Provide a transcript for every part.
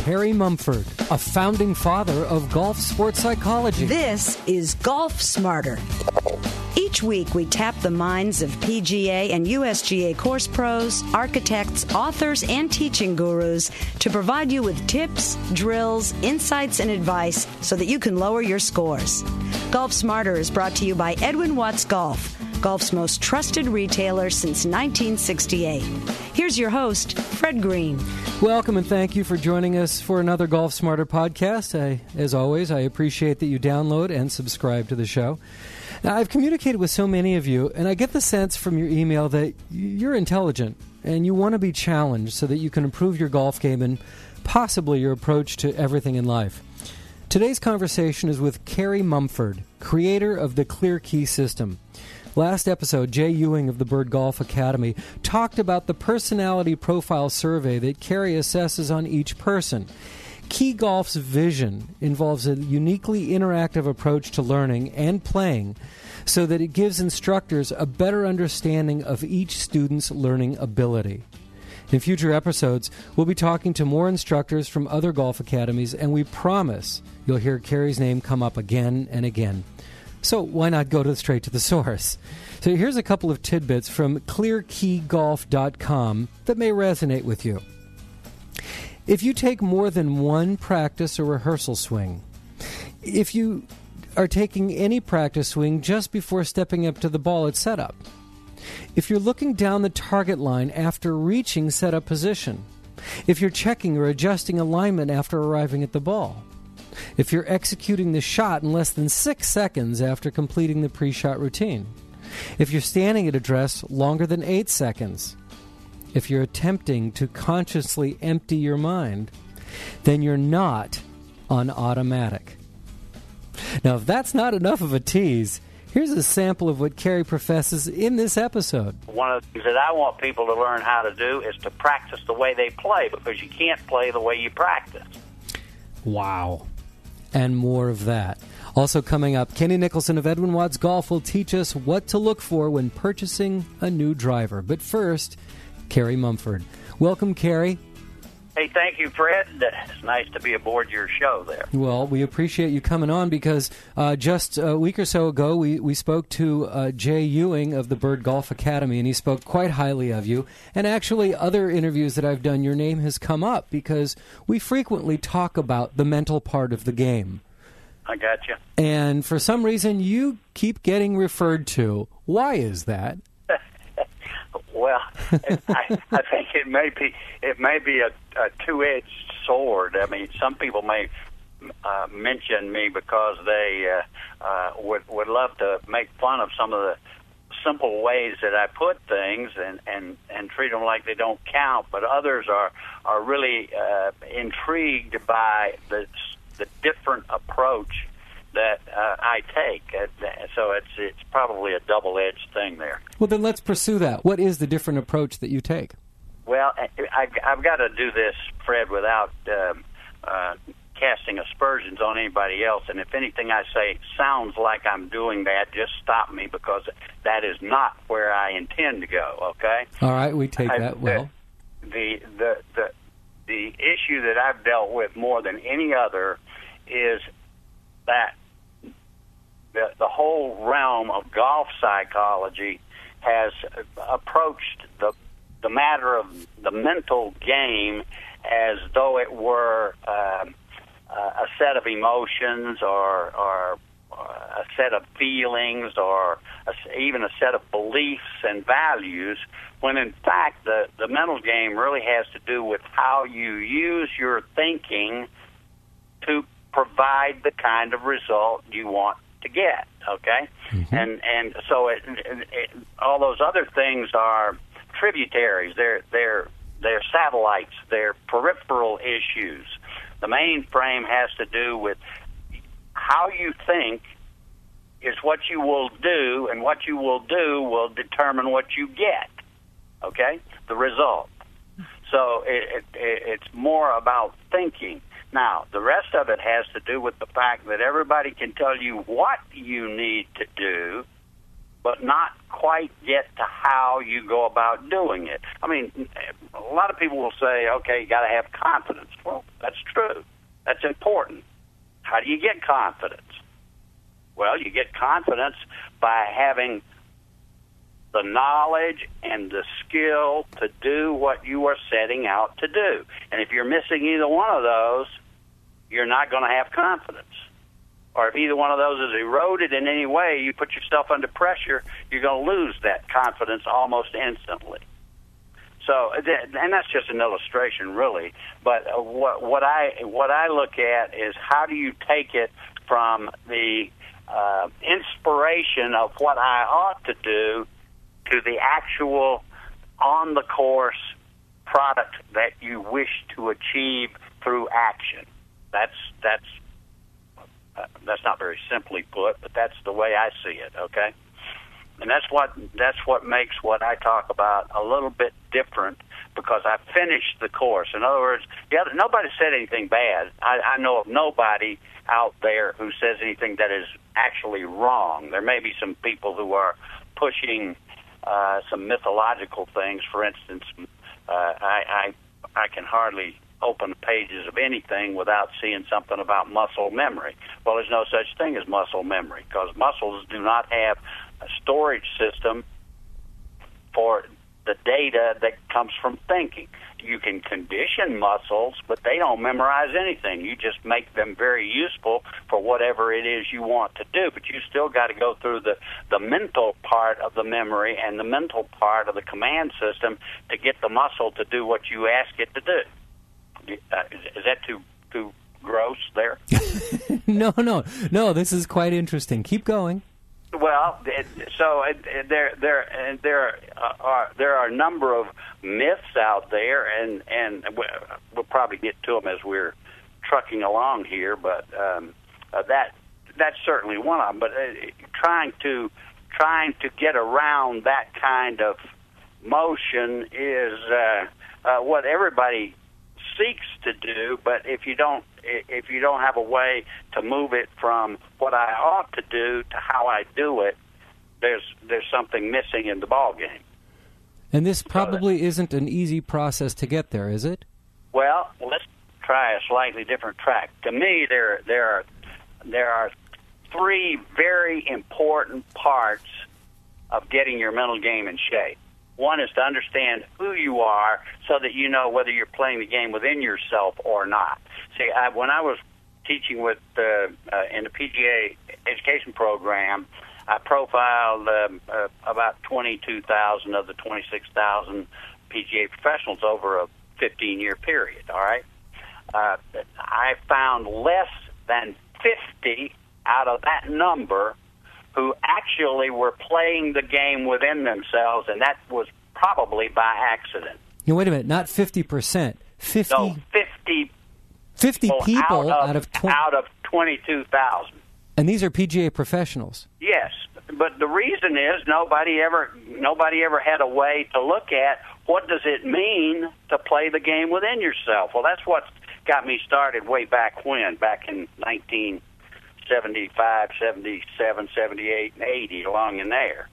Kerry Mumford, a founding father of golf sports psychology. This is Golf Smarter. Each week, we tap the minds of PGA and USGA course pros, architects, authors, and teaching gurus to provide you with tips, drills, insights, and advice so that you can lower your scores. Golf Smarter is brought to you by Edwin Watts Golf, golf's most trusted retailer since 1968. Here's your host, Fred Green. Welcome and thank you for joining us for another Golf Smarter podcast. As always, I appreciate that you download and subscribe to the show. Now, I've communicated with so many of you, and I get the sense from your email that you're intelligent and you want to be challenged so that you can improve your golf game and possibly your approach to everything in life. Today's conversation is with Kerry Mumford, creator of the Clear Key system. Last episode, Jay Ewing of the Bird Golf Academy talked about the personality profile survey that Kerry assesses on each person. Key Golf's vision involves a uniquely interactive approach to learning and playing so that it gives instructors a better understanding of each student's learning ability. In future episodes, we'll be talking to more instructors from other golf academies, and we promise you'll hear Kerry's name come up again and again. So why not go straight to the source? So here's a couple of tidbits from clearkeygolf.com that may resonate with you. If you take more than one practice or rehearsal swing, if you are taking any practice swing just before stepping up to the ball at setup, if you're looking down the target line after reaching setup position, if you're checking or adjusting alignment after arriving at the ball, if you're executing the shot in less than 6 seconds after completing the pre-shot routine, if you're standing at address longer than 8 seconds, if you're attempting to consciously empty your mind, then you're not on automatic. Now, if that's not enough of a tease, here's a sample of what Kerry professes in this episode. One of the things that I want people to learn how to do is to practice the way they play, because you can't play the way you practice. Wow. And more of that. Also coming up, Kenny Nicholson of Edwin Watts Golf will teach us what to look for when purchasing a new driver. But first, Kerry Mumford. Welcome, Kerry. Hey, thank you, Fred. It's nice to be aboard your show there. Well, we appreciate you coming on because just a week or so ago, we spoke to Jay Ewing of the Bird Golf Academy, and he spoke quite highly of you. And actually, other interviews that I've done, your name has come up because we frequently talk about the mental part of the game. I got you. And for some reason, you keep getting referred to. Why is that? Well, I think it may be a two-edged sword. I mean, some people may mention me because they would love to make fun of some of the simple ways that I put things and treat them like they don't count. But others are really intrigued by the different approach that I take. So it's probably a double-edged thing there. Well, then let's pursue that. What is the different approach that you take? Well, I've got to do this, Fred, without casting aspersions on anybody else. And if anything I say sounds like I'm doing that, just stop me, because that is not where I intend to go, okay? All right, we take that well. The issue that I've dealt with more than any other is that the whole realm of golf psychology has approached the matter of the mental game as though it were a set of emotions or a set of feelings or even a set of beliefs and values, when in fact the mental game really has to do with how you use your thinking to provide the kind of result you want to get, okay? Mm-hmm. And so all those other things are tributaries. They're satellites. They're peripheral issues. The main frame has to do with how you think is what you will do, and what you will do will determine what you get, okay? The result. So it's more about thinking. Now, the rest of it has to do with the fact that everybody can tell you what you need to do, but not quite get to how you go about doing it. I mean, a lot of people will say, okay, you got to have confidence. Well, that's true. That's important. How do you get confidence? Well, you get confidence by having the knowledge and the skill to do what you are setting out to do. And if you're missing either one of those, you're not going to have confidence. Or if either one of those is eroded in any way, you put yourself under pressure, you're going to lose that confidence almost instantly. So, and that's just an illustration, really. But what I look at is how do you take it from the inspiration of what I ought to do to the actual on-the-course product that you wish to achieve through action. That's not very simply put, but that's the way I see it. Okay, and that's what makes what I talk about a little bit different, because I finished the course. In other words, nobody said anything bad. I know of nobody out there who says anything that is actually wrong. There may be some people who are pushing some mythological things. For instance, I can hardly open the pages of anything without seeing something about muscle memory. Well, there's no such thing as muscle memory, because muscles do not have a storage system for the data that comes from thinking. You can condition muscles, but they don't memorize anything. You just make them very useful for whatever it is you want to do. But you still got to go through the mental part of the memory and the mental part of the command system to get the muscle to do what you ask it to do. Is that too gross there? No. This is quite interesting. Keep going. Well, so there are a number of myths out there, and we'll probably get to them as we're trucking along here. But that's certainly one of them. But trying to get around that kind of motion is what everybody seeks to do. But if you don't have a way to move it from what I ought to do to how I do it, there's something missing in the ball game. And this probably isn't an easy process to get there, is it? Well, let's try a slightly different track. To me, there are three very important parts of getting your mental game in shape. One is to understand who you are so that you know whether you're playing the game within yourself or not. See, when I was teaching in the PGA education program, I profiled about 22,000 of the 26,000 PGA professionals over a 15-year period, all right? I found less than 50 out of that number who actually were playing the game within themselves, and that was probably by accident. Now, wait a minute, not 50%. 50? No, 50 people out of 22,000. And these are PGA professionals. Yes, but the reason is nobody ever had a way to look at what does it mean to play the game within yourself. Well, that's what got me started way back when, back in 1975, 77, 78, and 80, along in there.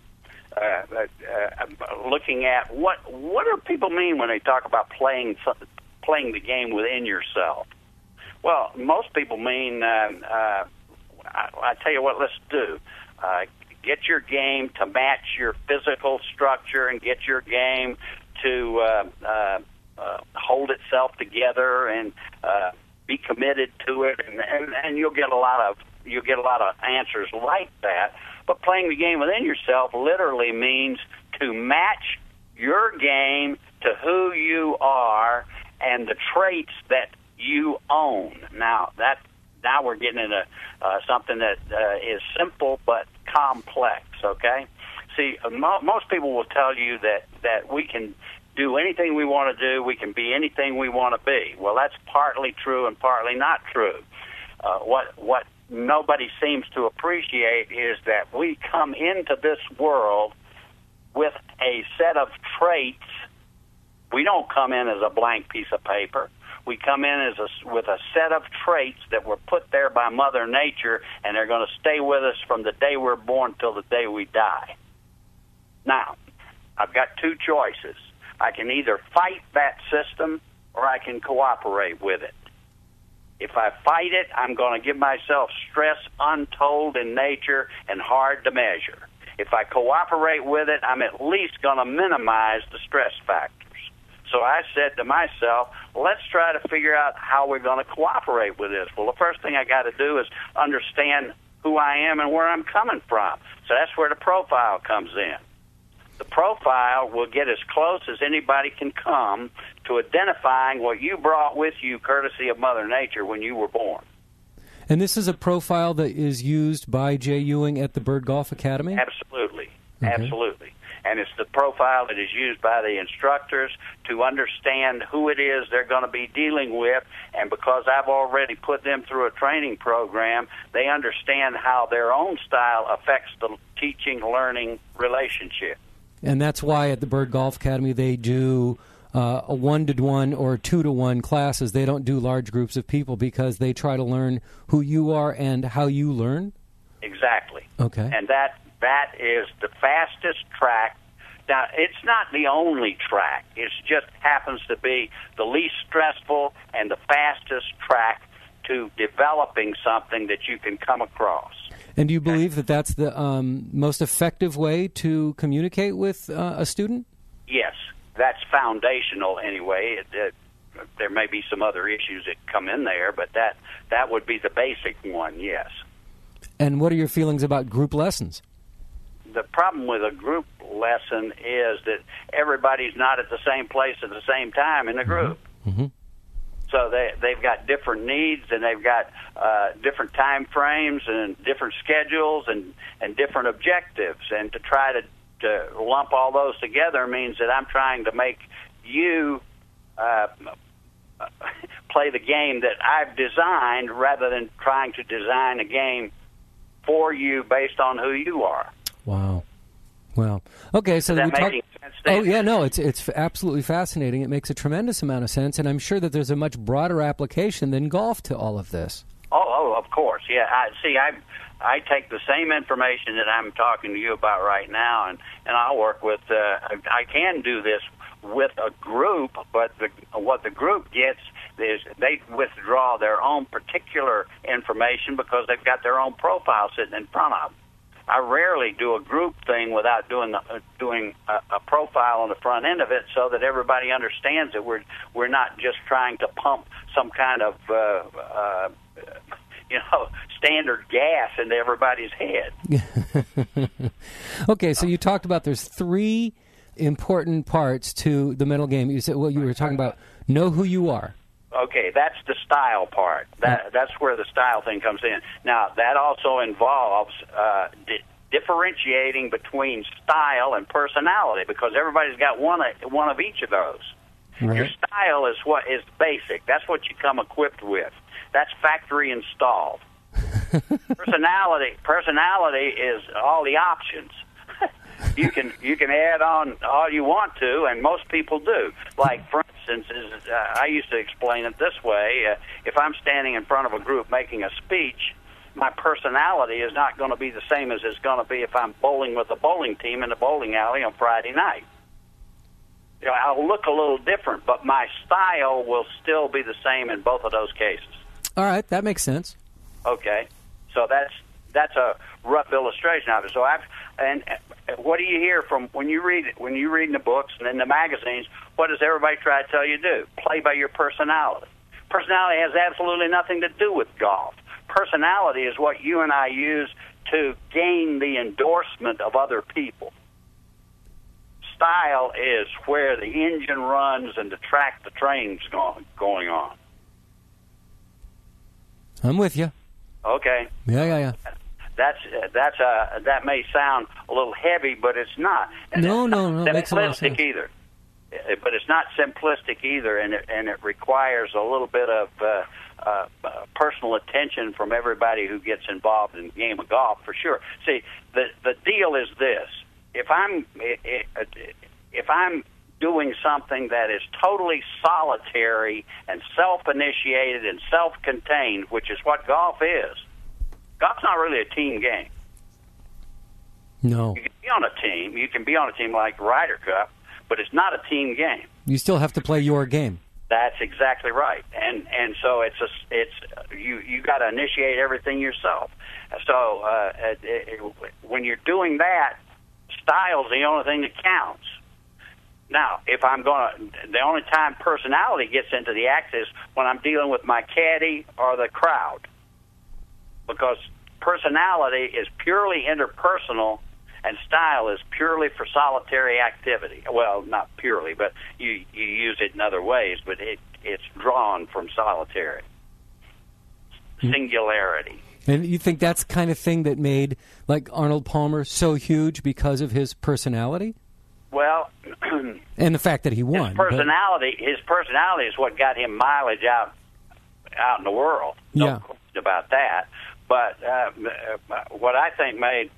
Looking at what do people mean when they talk about playing the game within yourself? Well, most people mean, I tell you what, let's do. Get your game to match your physical structure and get your game to hold itself together and be committed to it, and you'll get a lot of answers like that. But playing the game within yourself literally means to match your game to who you are and the traits that you own. Now we're getting into something that is simple but complex. Okay, see, most people will tell you that we can do anything we want to do, we can be anything we want to be. Well, that's partly true and partly not true. What nobody seems to appreciate is that we come into this world with a set of traits. We don't come in as a blank piece of paper. We come in with a set of traits that were put there by Mother Nature, and they're going to stay with us from the day we're born till the day we die. Now, I've got two choices. I can either fight that system or I can cooperate with it. If I fight it, I'm going to give myself stress untold in nature and hard to measure. If I cooperate with it, I'm at least going to minimize the stress factors. So I said to myself, let's try to figure out how we're going to cooperate with this. Well, the first thing I got to do is understand who I am and where I'm coming from. So that's where the profile comes in. The profile will get as close as anybody can come to identifying what you brought with you courtesy of Mother Nature when you were born. And this is a profile that is used by Jay Ewing at the Bird Golf Academy? Absolutely. Okay. Absolutely. And it's the profile that is used by the instructors to understand who it is they're going to be dealing with. And because I've already put them through a training program, they understand how their own style affects the teaching-learning relationship. And that's why at the Bird Golf Academy they do a 1-to-1 or 2-to-1 classes. They don't do large groups of people because they try to learn who you are and how you learn? Exactly. Okay. And that is the fastest track. Now, it's not the only track. It just happens to be the least stressful and the fastest track to developing something that you can come across. And do you believe that that's the most effective way to communicate with a student? Yes, that's foundational anyway. There may be some other issues that come in there, but that would be the basic one, yes. And what are your feelings about group lessons? The problem with a group lesson is that everybody's not at the same place at the same time in the group. Mm-hmm. So they've got different needs, and they've got different time frames and different schedules and different objectives. And to try to lump all those together means that I'm trying to make you play the game that I've designed rather than trying to design a game for you based on who you are. Wow. Well, okay, so Does that make sense? Oh yeah, no, it's absolutely fascinating. It makes a tremendous amount of sense, and I'm sure that there's a much broader application than golf to all of this. Oh, of course, yeah. I take the same information that I'm talking to you about right now, and I'll work with. I can do this with a group, but what the group gets is they withdraw their own particular information because they've got their own profile sitting in front of them. I rarely do a group thing without doing a profile on the front end of it, so that everybody understands that we're not just trying to pump some kind of standard gas into everybody's head. Okay, so you talked about there's 3 important parts to the mental game. You said, well, you were talking about know who you are. Okay, that's the style part. That's where the style thing comes in. Now, that also involves differentiating between style and personality, because everybody's got one of each of those. Right. Your style is what is basic. That's what you come equipped with. That's factory installed. Personality is all the options. You can add on all you want to, and most people do. Like, for instance, I used to explain it this way. If I'm standing in front of a group making a speech, my personality is not going to be the same as it's going to be if I'm bowling with a bowling team in a bowling alley on Friday night. I'll look a little different, but my style will still be the same in both of those cases. All right, that makes sense. Okay, so that's a rough illustration of it. So and what do you hear from when you read in the books and in the magazines? What does everybody try to tell you to do? Play by your personality. Personality has absolutely nothing to do with golf. Personality is what you and I use to gain the endorsement of other people. Style is where the engine runs and the train's going on. I'm with you. Okay. Yeah. That may sound a little heavy, but it's not. No. It makes a lot of sense. Either. But it's not simplistic either, and it requires a little bit of personal attention from everybody who gets involved in the game of golf, for sure. See, the deal is this: if I'm doing something that is totally solitary and self-initiated and self-contained, which is what golf is. Golf's not really a team game. No. You can be on a team. You can be on a team like Ryder Cup, but it's not a team game. You still have to play your game. That's exactly right, and so you got to initiate everything yourself. So when you're doing that, style's the only thing that counts. Now, if I'm the only time personality gets into the act is when I'm dealing with my caddy or the crowd, because personality is purely interpersonal. And style is purely for solitary activity. Well, not purely, but you use it in other ways, but it's drawn from solitary. Singularity. And you think that's the kind of thing that made, like, Arnold Palmer so huge because of his personality? Well... and the fact that he won. His personality is what got him mileage out in the world. No question about that. But what I think made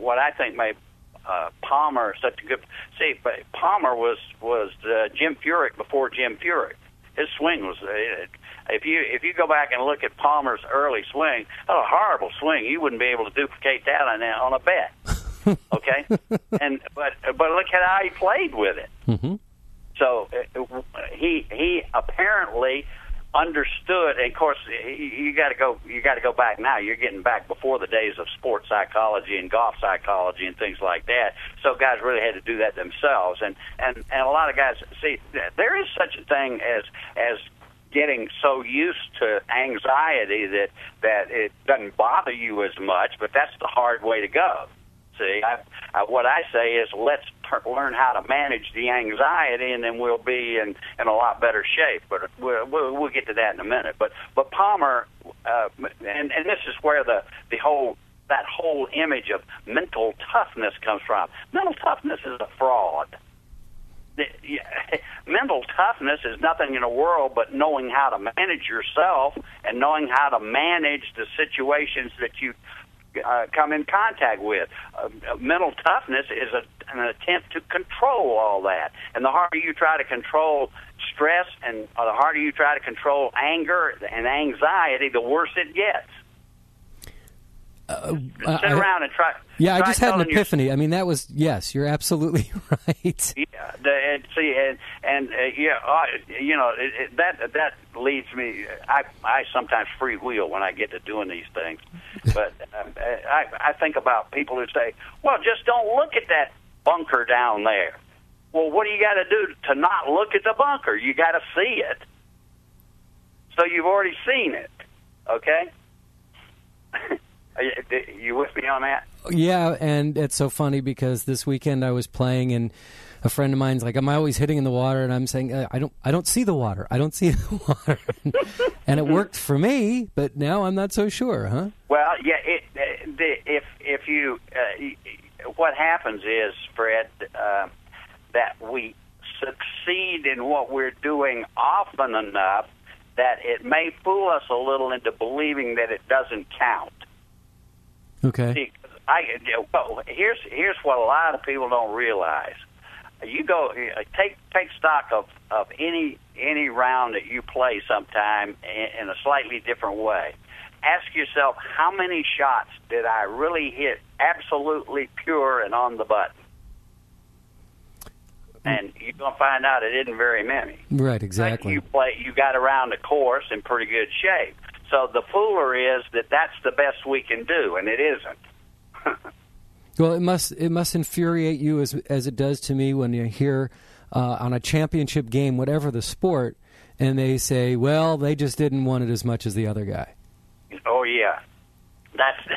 Palmer such a good... See, but Palmer was Jim Furyk before Jim Furyk. His swing was... If you go back and look at Palmer's early swing, a horrible swing. You wouldn't be able to duplicate that on a bet. Okay? But look at how he played with it. Mm-hmm. So he apparently understood, and of course you got to go back now. You're getting back before the days of sports psychology and golf psychology and things like that. So guys really had to do that themselves, and a lot of guys see there is such a thing as getting so used to anxiety that it doesn't bother you as much, but that's the hard way to go. See, what I say is let's learn how to manage the anxiety, and then we'll be in a lot better shape. But we'll get to that in a minute. But Palmer, and this is where that whole image of mental toughness comes from. Mental toughness is a fraud. Mental toughness is nothing in the world but knowing how to manage yourself and knowing how to manage the situations that you come in contact with. Mental toughness is an attempt to control all that. And the harder you try to control stress and the harder you try to control anger and anxiety, the worse it gets. Sit around and try. Yeah, I just had an epiphany. I mean, that was, yes, you're absolutely right. Yeah, that leads me. I sometimes freewheel when I get to doing these things, but I think about people who say, "Well, just don't look at that bunker down there." Well, what do you got to do to not look at the bunker? You got to see it. So you've already seen it, okay? You with me on that? Yeah, and it's so funny because this weekend I was playing, and a friend of mine's like, "Am I always hitting in the water?" And I'm saying, "I don't see the water. I don't see the water." And it worked for me, but now I'm not so sure, huh? Well, yeah. If you, what happens is, Fred, that we succeed in what we're doing often enough that it may fool us a little into believing that it doesn't count. Okay. See, here's what a lot of people don't realize. You go take stock of any round that you play sometime in a slightly different way. Ask yourself, how many shots did I really hit absolutely pure and on the button? And you're gonna find out it isn't very many. Right, exactly. You got around the course in pretty good shape. So the fooler is that that's the best we can do, and it isn't. Well, it must infuriate you as it does to me when you hear on a championship game, whatever the sport, and they say, "Well, they just didn't want it as much as the other guy." Oh yeah, that's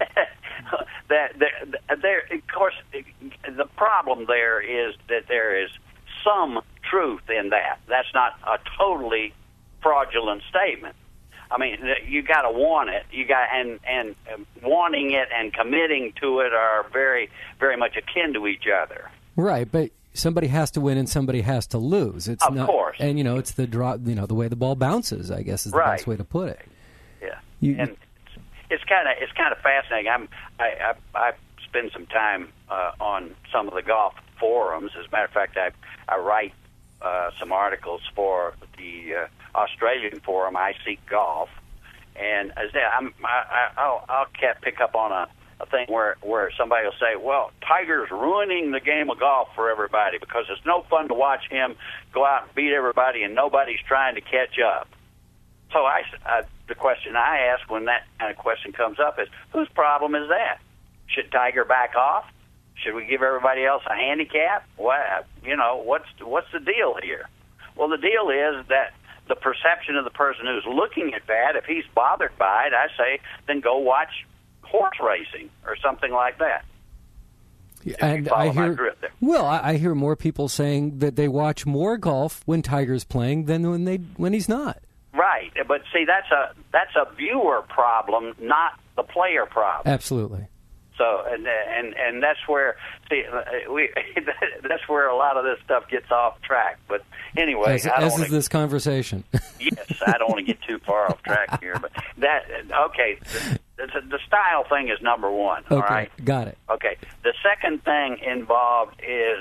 there. Of course, the problem there is that there is some truth in that. That's not a totally fraudulent statement. I mean, you got to want it. You got and wanting it and committing to it are very, very much akin to each other. Right, but somebody has to win and somebody has to lose. It's of course, and it's the draw. The way the ball bounces, I guess, is the best way to put it. Yeah, and it's kind of fascinating. I spend some time on some of the golf forums. As a matter of fact, I write some articles for the Australian forum, I Seek Golf, and as I'll pick up on a thing where somebody will say, well, Tiger's ruining the game of golf for everybody because it's no fun to watch him go out and beat everybody and nobody's trying to catch up. So the question I ask when that kind of question comes up is, whose problem is that? Should Tiger back off? Should we give everybody else a handicap? What's the deal here? Well, the deal is that the perception of the person who's looking at that, if he's bothered by it, I say, then go watch horse racing or something like that. And I hear more people saying that they watch more golf when Tiger's playing than when he's not. Right, but see, that's a viewer problem, not the player problem. Absolutely. So and that's where that's where a lot of this stuff gets off track. But anyway, as is this conversation. Yes, I don't want to get too far off track here, but the style thing is number one. Okay, all right, got it. Okay, the second thing involved is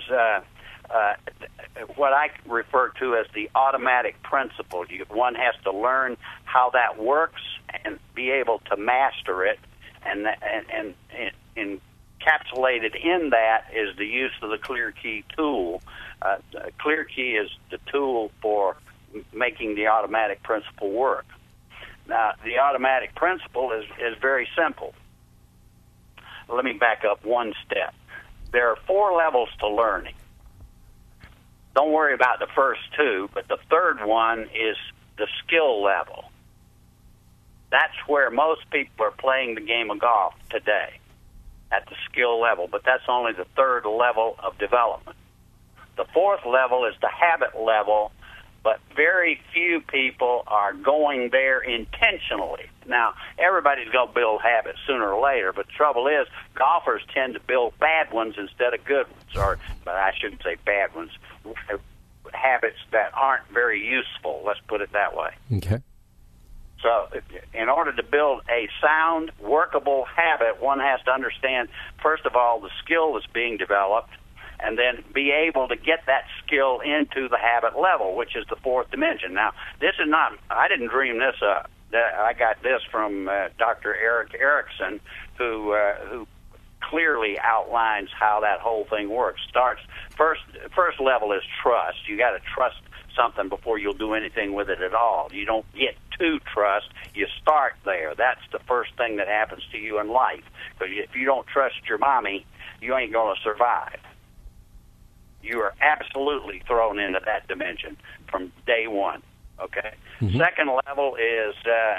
what I refer to as the automatic principle. One has to learn how that works and be able to master it, and encapsulated in that is the use of the ClearKey tool. ClearKey is the tool for making the automatic principle work. Now, the automatic principle is very simple. Let me back up one step. There are 4 levels to learning. Don't worry about the first 2, but the third one is the skill level. That's where most people are playing the game of golf today, at the skill level, but that's only the third level of development. The fourth level is the habit level, but very few people are going there intentionally. Now, everybody's going to build habits sooner or later, but the trouble is golfers tend to build bad ones instead of good ones, but I shouldn't say bad ones, habits that aren't very useful, let's put it that way. Okay. So in order to build a sound, workable habit, one has to understand, first of all, the skill that's being developed, and then be able to get that skill into the habit level, which is the fourth dimension. Now, this is not, I didn't dream this up. I got this from Dr. Eric Erickson, who clearly outlines how that whole thing works. First level is trust. You got to trust something before you'll do anything with it at all. You don't get to trust, you start there. That's the first thing that happens to you in life. Because if you don't trust your mommy, you ain't going to survive. You are absolutely thrown into that dimension from day one. Okay. Mm-hmm. Second level is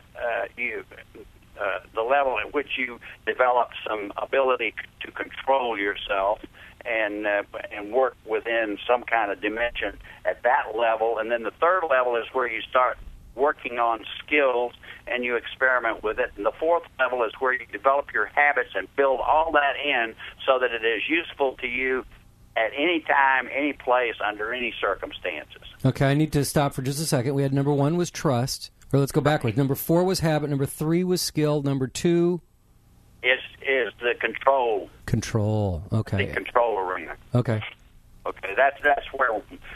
the level at which you develop some ability to control yourself and work within some kind of dimension at that level. And then the third level is where you start working on skills and you experiment with it. And the fourth level is where you develop your habits and build all that in so that it is useful to you at any time, any place, under any circumstances. Okay, I need to stop for just a second. We had number 1 was trust. Or let's go backwards. Number 4 was habit. Number 3 was skill. Number 2 is the control. Control. Okay. The control arena. Okay. Okay. That's where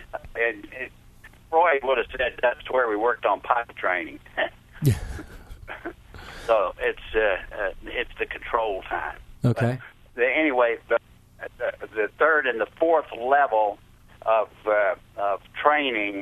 Roy would have said that's where we worked on potty training. So it's the control time. Okay. But anyway, the third and the fourth level of training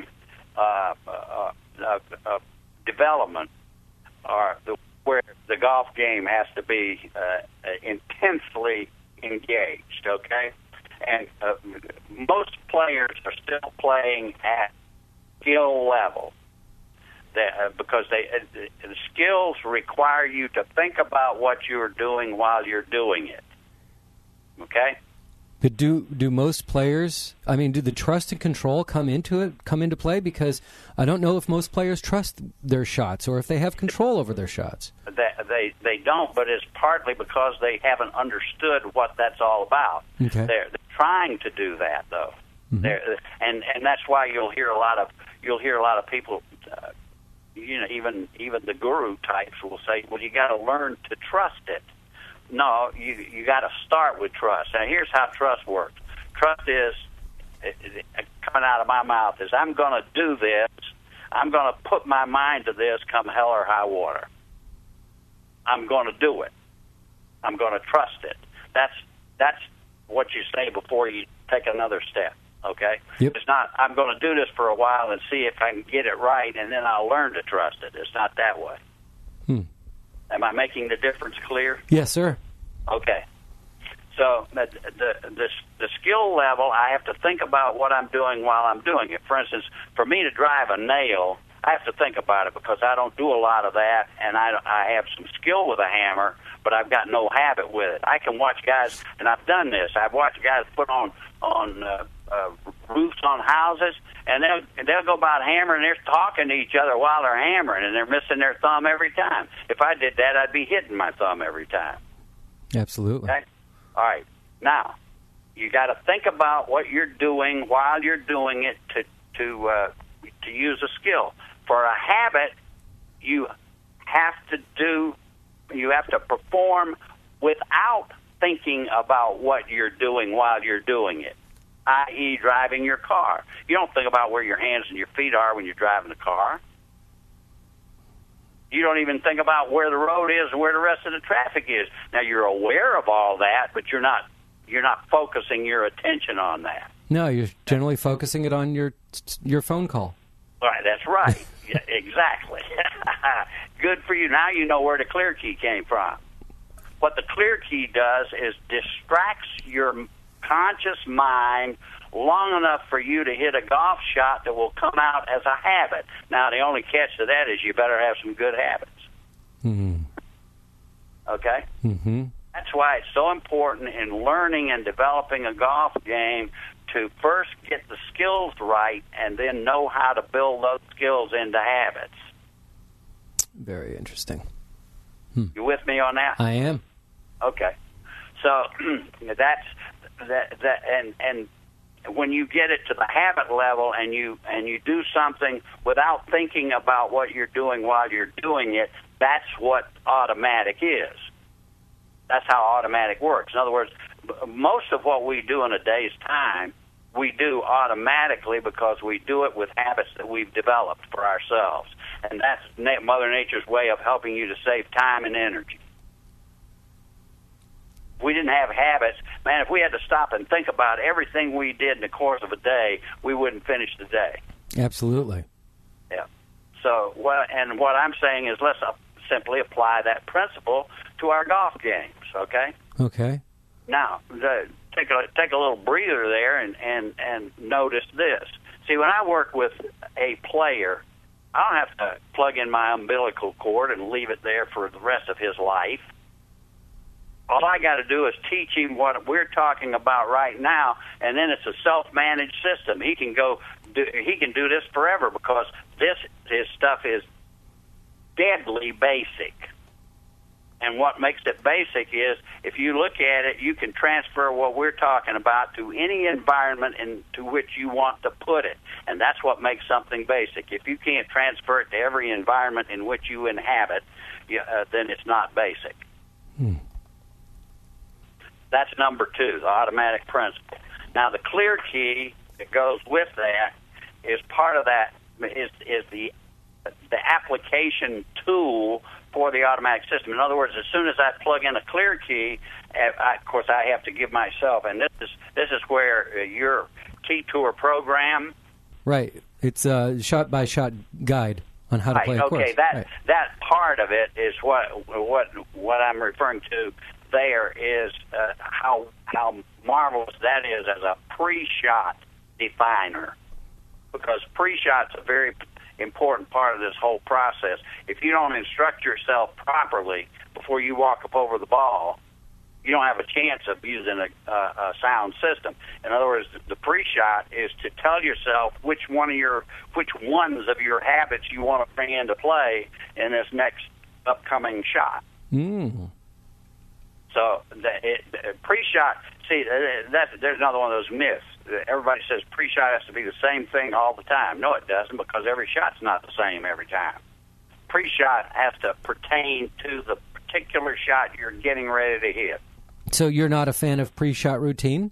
of development are where the golf game has to be intensely engaged, okay? And most players are still playing at skill level because the skills require you to think about what you're doing while you're doing it, okay? But do most players, I mean, do the trust and control come into play? Because I don't know if most players trust their shots or if they have control over their shots. They don't, but it's partly because they haven't understood what that's all about. Okay. They're trying to do that, though. Mm-hmm. And that's why you'll hear a lot of people, even the guru types will say, well, you got to learn to trust it. No, you got to start with trust. Now, here's how trust works. Trust is, coming out of my mouth, is I'm going to do this. I'm going to put my mind to this come hell or high water. I'm going to do it. I'm going to trust it. That's what you say before you take another step. Okay? Yep. It's not, I'm going to do this for a while and see if I can get it right, and then I'll learn to trust it. It's not that way. Am I making the difference clear? Yes, sir. Okay. So the skill level, I have to think about what I'm doing while I'm doing it. For instance, for me to drive a nail, I have to think about it because I don't do a lot of that, and I have some skill with a hammer, but I've got no habit with it. I can watch guys, and I've done this. I've watched guys put on roofs on houses, and they'll go about hammering. They're talking to each other while they're hammering, and they're missing their thumb every time. If I did that, I'd be hitting my thumb every time. Absolutely. Okay? All right. Now, you got to think about what you're doing while you're doing it to use a skill. For a habit, you have to perform without thinking about what you're doing while you're doing it, i.e. driving your car. You don't think about where your hands and your feet are when you're driving the car. You don't even think about where the road is and where the rest of the traffic is. Now, you're aware of all that, but you're not focusing your attention on that. No, you're generally focusing it on your phone call. Right, that's right. Yeah, exactly. Good for you. Now you know where the clear key came from. What the clear key does is distracts your conscious mind long enough for you to hit a golf shot that will come out as a habit. Now, the only catch to that is you better have some good habits. Mm-hmm. Okay? Mm-hmm. That's why it's so important in learning and developing a golf game to first get the skills right and then know how to build those skills into habits. Very interesting. You with me on that? I am. Okay. So that's that and when you get it to the habit level and you do something without thinking about what you're doing while you're doing it, that's what automatic is. That's how automatic works. In other words, most of what we do in a day's time, we do automatically because we do it with habits that we've developed for ourselves. And that's Mother Nature's way of helping you to save time and energy. If we didn't have habits, man, if we had to stop and think about everything we did in the course of a day, we wouldn't finish the day. Absolutely. Yeah. So, what I'm saying is let's simply apply that principle to our golf games, okay? Okay. Now, take a little breather there and notice this. See, when I work with a player, I don't have to plug in my umbilical cord and leave it there for the rest of his life. All I got to do is teach him what we're talking about right now, and then it's a self-managed system. He can do this forever because his stuff is deadly basic. And what makes it basic is if you look at it, you can transfer what we're talking about to any environment into which you want to put it. And that's what makes something basic. If you can't transfer it to every environment in which you inhabit, then it's not basic. That's number 2, the automatic principle. Now, the clear key that goes with that is part of that is the application tool for the automatic system. In other words, as soon as I plug in a clear key, of course, I have to give myself, and this is where your Key Tour program. Right. It's a shot-by-shot guide on how to play a course. Okay, that part of it is what I'm referring to. There is how marvelous that is as a pre-shot definer, because pre-shot's a very important part of this whole process. If you don't instruct yourself properly before you walk up over the ball, you don't have a chance of using a sound system. In other words, the pre-shot is to tell yourself which ones of your habits you want to bring into play in this next upcoming shot. So pre-shot, see, there's another one of those myths. Everybody says pre-shot has to be the same thing all the time. No, it doesn't, because every shot's not the same every time. Pre-shot has to pertain to the particular shot you're getting ready to hit. So you're not a fan of pre-shot routine?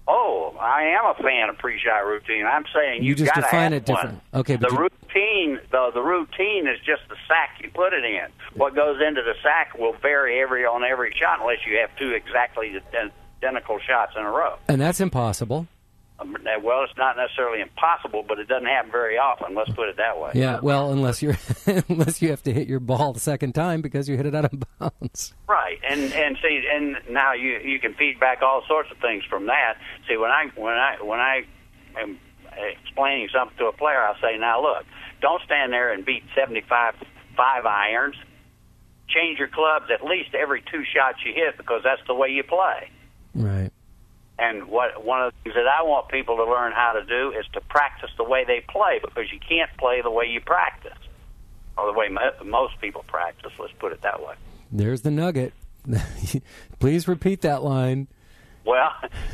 Oh, I am a fan of pre-shot routine. I'm saying you just got to define have it different. One. Okay, the The routine is just the sack you put it in. What goes into the sack will vary on every shot unless you have two exactly identical shots in a row. And that's impossible. Well, it's not necessarily impossible, but it doesn't happen very often. Let's put it that way. Yeah, well, unless you have to hit your ball the second time because you hit it out of bounds. Right, and see, and now you can feed back all sorts of things from that. See, when I am explaining something to a player, I'll say, now look, don't stand there and beat 75 5-irons. Change your clubs at least every 2 shots you hit because that's the way you play. Right. And one of the things that I want people to learn how to do is to practice the way they play, because you can't play the way you practice, or the way most people practice. Let's put it that way. There's the nugget. Please repeat that line. Well,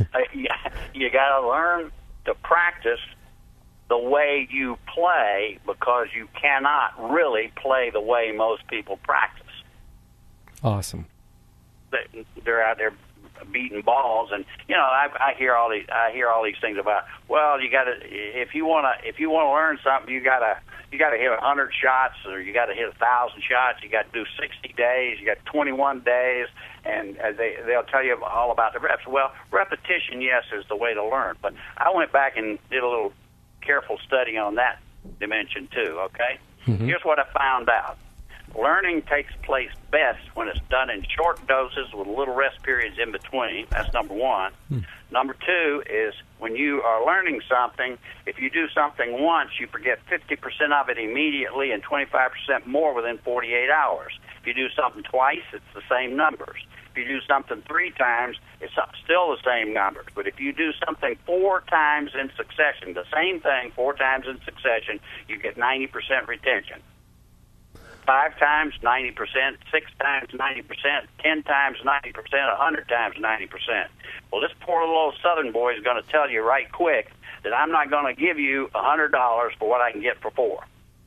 you got to learn to practice the way you play, because you cannot really play the way most people practice. Awesome. They're out there beating balls, and I hear all these things about, well, you got to, if you want to learn something, you got to hit 100 shots, or you got to hit 1,000 shots. You got to do 60 days. You got 21 days, and they'll tell you all about the reps. Well, repetition, yes, is the way to learn. But I went back and did a little careful study on that dimension too. Okay, Here's what I found out. Learning takes place best when it's done in short doses with little rest periods in between. That's number one. Number two is when you are learning something, if you do something once, you forget 50% of it immediately and 25% more within 48 hours. If you do something twice, it's the same numbers. If you do something 3 times, it's still the same numbers. But if you do something 4 times in succession, the same thing 4 times in succession, you get 90% retention. 5 times, 90%, 6 times, 90%, 10 times, 90%, 100 times, 90%. Well, this poor little Southern boy is going to tell you right quick that I'm not going to give you $100 for what I can get for 4.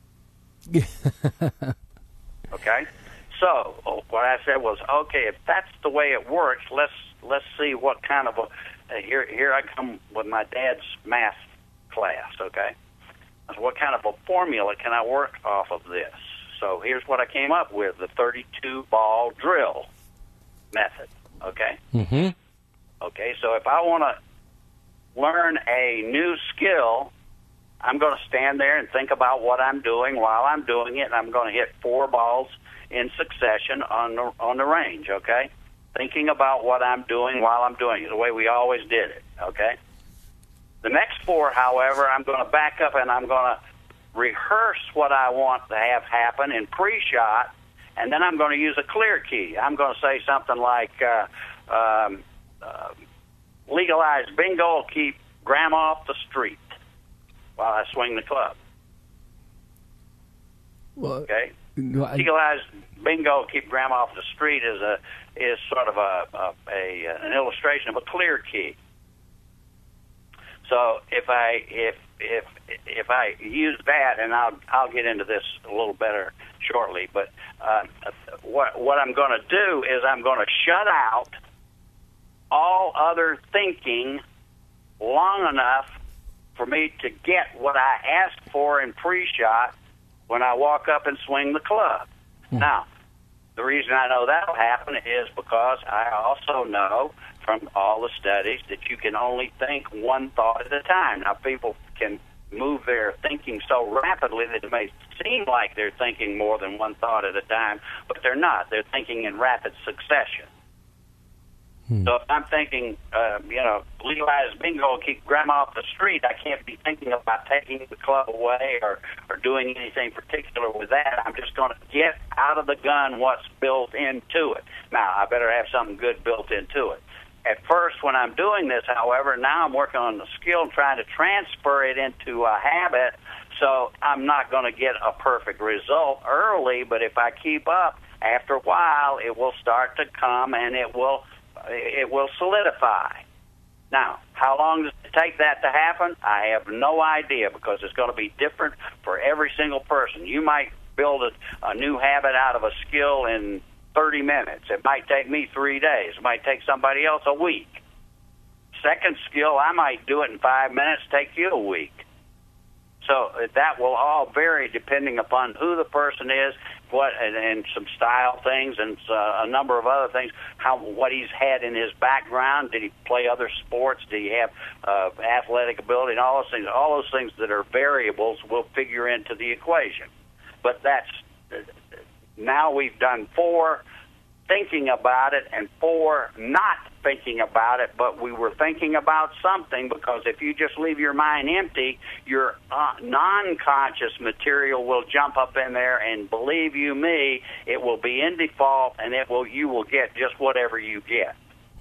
Okay? So what I said was, okay, if that's the way it works, let's see what kind of a here I come with my dad's math class. Okay, so what kind of a formula can I work off of this? So here's what I came up with: the 32-ball drill method. Okay. Okay. So if I want to learn a new skill, I'm going to stand there and think about what I'm doing while I'm doing it, and I'm going to hit 4 balls in succession on the range, okay? Thinking about what I'm doing while I'm doing it, the way we always did it, okay? The next 4, however, I'm going to back up and I'm going to rehearse what I want to have happen in pre-shot, and then I'm going to use a clear key. I'm going to say something like, legalize bingo, keep grandma off the street while I swing the club. Well, okay? Legalize bingo, keep grandma off the street is sort of an illustration of a clear key. So if I use that, and I'll get into this a little better shortly, but what I'm going to do is I'm going to shut out all other thinking long enough for me to get what I asked for in pre-shot when I walk up and swing the club. Now, the reason I know that'll happen is because I also know from all the studies that you can only think one thought at a time. Now, people can move their thinking so rapidly that it may seem like they're thinking more than one thought at a time, but they're not. They're thinking in rapid succession. So if I'm thinking, legalize bingo, keep grandma off the street, I can't be thinking about taking the club away or doing anything particular with that. I'm just going to get out of the gun what's built into it. Now, I better have something good built into it. At first, when I'm doing this, however, now I'm working on the skill and trying to transfer it into a habit, so I'm not going to get a perfect result early, but if I keep up, after a while, it will start to come and it will solidify. Now, how long does it take that to happen? I have no idea, because it's going to be different for every single person. You might build a new habit out of a skill in 30 minutes. It might take me 3 days. It might take somebody else a week. Second skill, I might do it in 5 minutes, take you a week. So that will all vary depending upon who the person is, what, and some style things, and a number of other things. What he's had in his background. Did he play other sports? Did he have athletic ability? And all those things. All those things that are variables will figure into the equation. But now we've done 4 thinking about it and 4 not thinking about it, but we were thinking about something, because if you just leave your mind empty, your non-conscious material will jump up in there, and believe you me, it will be in default, and you will get just whatever you get.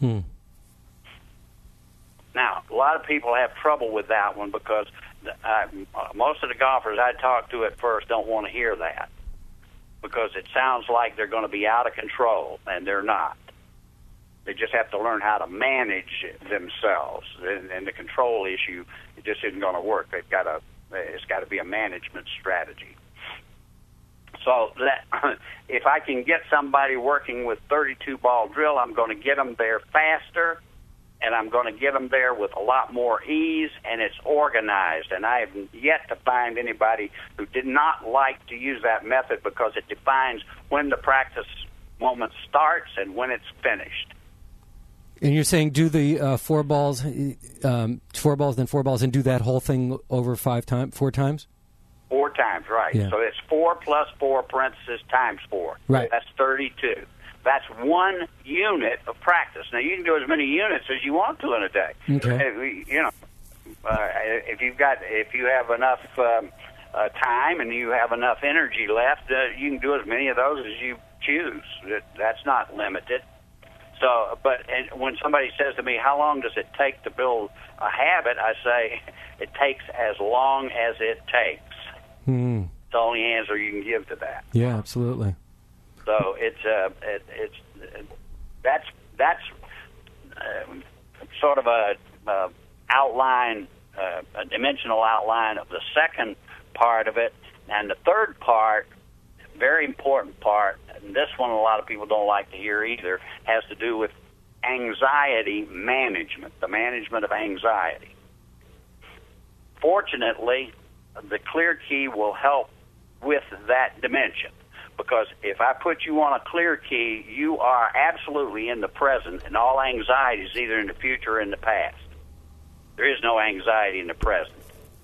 Now, a lot of people have trouble with that one, because most of the golfers I talk to at first don't want to hear that, because it sounds like they're going to be out of control, and they're not. They just have to learn how to manage themselves, and the control issue, it just isn't going to work. It's got to be a management strategy. So if I can get somebody working with 32-ball drill, I'm going to get them there faster, and I'm going to get them there with a lot more ease, and it's organized. And I have yet to find anybody who did not like to use that method, because it defines when the practice moment starts and when it's finished. And you're saying do the 4 balls, 4 balls, then 4 balls, and do that whole thing over 4 times? 4 times, right. Yeah. So it's 4 plus 4 parentheses times 4. Right. That's 32. That's 1 unit of practice. Now, you can do as many units as you want to in a day. Okay. If you have enough time and you have enough energy left, you can do as many of those as you choose. That's not limited. So, and when somebody says to me, how long does it take to build a habit, I say it takes as long as it takes. It's the only answer you can give to that. Yeah, absolutely. So that's sort of a outline, a dimensional outline of the second part of it, and the third part, very important part, and this one a lot of people don't like to hear either, has to do with anxiety management, the management of anxiety. Fortunately, the Clear Key will help with that dimension, because if I put you on a Clear Key, you are absolutely in the present, and all anxiety is either in the future or in the past. There is no anxiety in the present.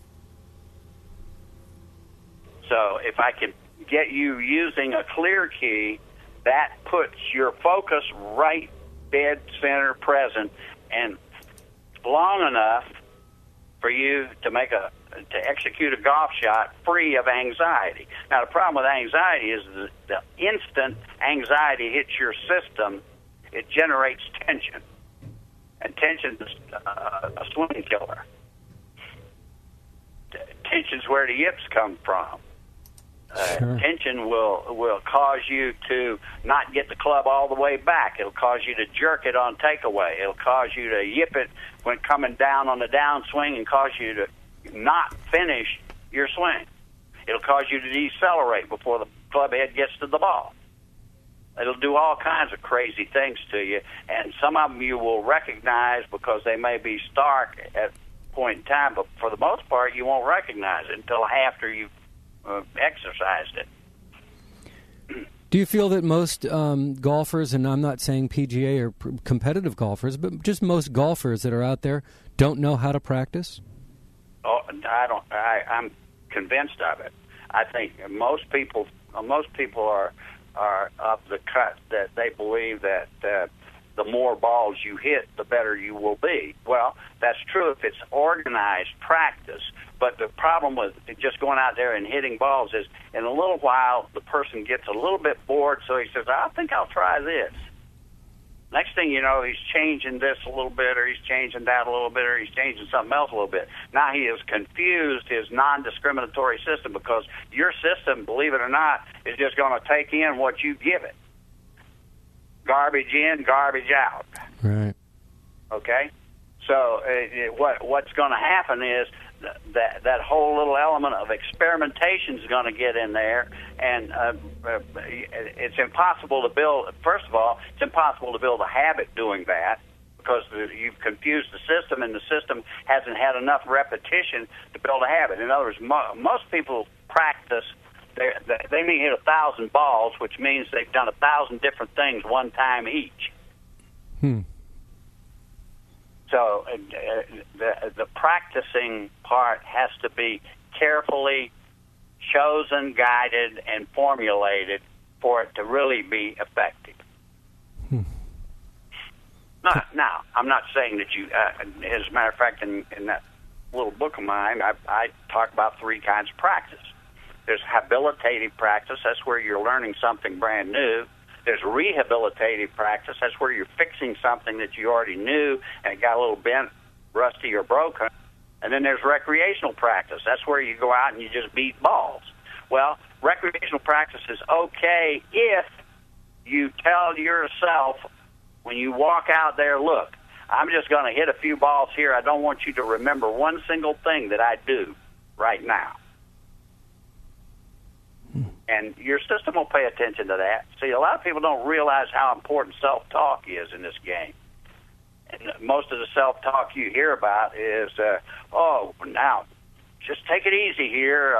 So if I can get you using a Clear Key, that puts your focus right dead center present, and long enough for you to execute a golf shot free of anxiety. Now, the problem with anxiety is the instant anxiety hits your system, it generates tension, and tension is a swing killer. Tension's where the yips come from. Sure. Tension will cause you to not get the club all the way back. It'll cause you to jerk it on takeaway. It'll cause you to yip it when coming down on the downswing, and cause you to not finish your swing. It'll cause you to decelerate before the club head gets to the ball. It'll do all kinds of crazy things to you, and some of them you will recognize because they may be stark at a point in time, but for the most part you won't recognize it until after you've exercised it. Do you feel that most golfers, and I'm not saying PGA or competitive golfers, but just most golfers that are out there don't know how to practice? Oh, I don't. I'm convinced of it. I think most people are of the cut that they believe that the more balls you hit, the better you will be. Well, that's true if it's organized practice. But the problem with just going out there and hitting balls is, in a little while, the person gets a little bit bored, so he says, I think I'll try this. Next thing you know, he's changing this a little bit, or he's changing that a little bit, or he's changing something else a little bit. Now he has confused his non-discriminatory system, because your system, believe it or not, is just going to take in what you give it. Garbage in, garbage out. Right. Okay? So what's going to happen is that whole little element of experimentation is going to get in there, and it's impossible to build. First of all, it's impossible to build a habit doing that. because you've confused the system, and the system hasn't had enough repetition to build a habit. In other words, most people practice. They may hit 1,000 balls, which means they've done 1,000 different things one time each. So the practicing part has to be carefully chosen, guided, and formulated for it to really be effective. Now, I'm not saying that you, as a matter of fact, in that little book of mine, I talk about 3 kinds of practice. There's habilitative practice. That's where you're learning something brand new. There's rehabilitative practice. That's where you're fixing something that you already knew and it got a little bent, rusty, or broken. And then there's recreational practice. That's where you go out and you just beat balls. Well, recreational practice is okay if you tell yourself when you walk out there, look, I'm just going to hit a few balls here. I don't want you to remember one single thing that I do right now. And your system will pay attention to that. See, a lot of people don't realize how important self-talk is in this game. And most of the self-talk you hear about is, now, just take it easy here.